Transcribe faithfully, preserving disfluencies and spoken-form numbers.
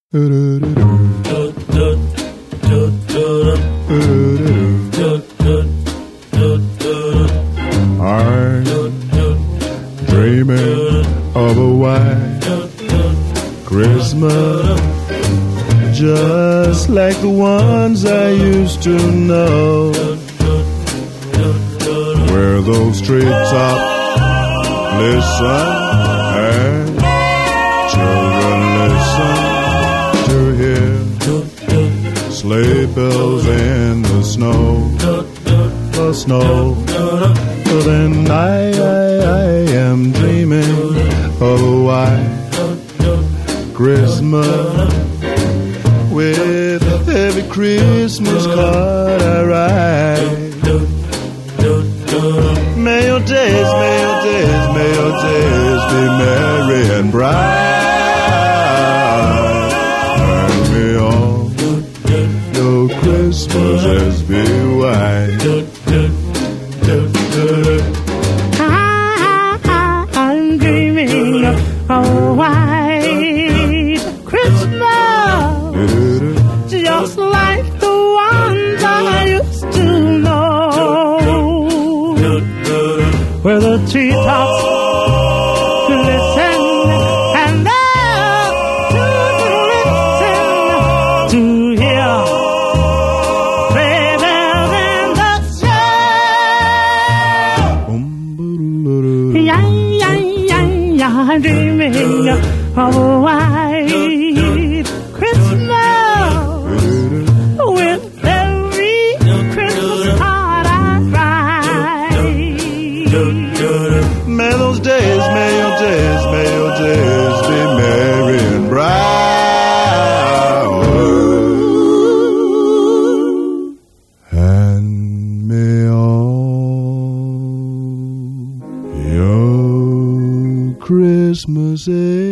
I'm dreaming of a white Christmas, just like the ones I used to know, where those treetops listen and children listen to hear sleigh bells in the snow, the snow. So then I, I, I am dreaming of a white Christmas, with every Christmas card I write. May your days, may your days, may your days be merry and bright, and may all your Christmases be white. I'm dreaming of a white Christmas, just like the ones I used to know, where the treetops listen and the children listen to hear sleigh bells in the snow. Yeah, yeah, yeah, yeah, I'm dreaming of a white Christmas, with every Christmas card I write. May those days, may your days, may your days be merry and bright, and may all your Christmases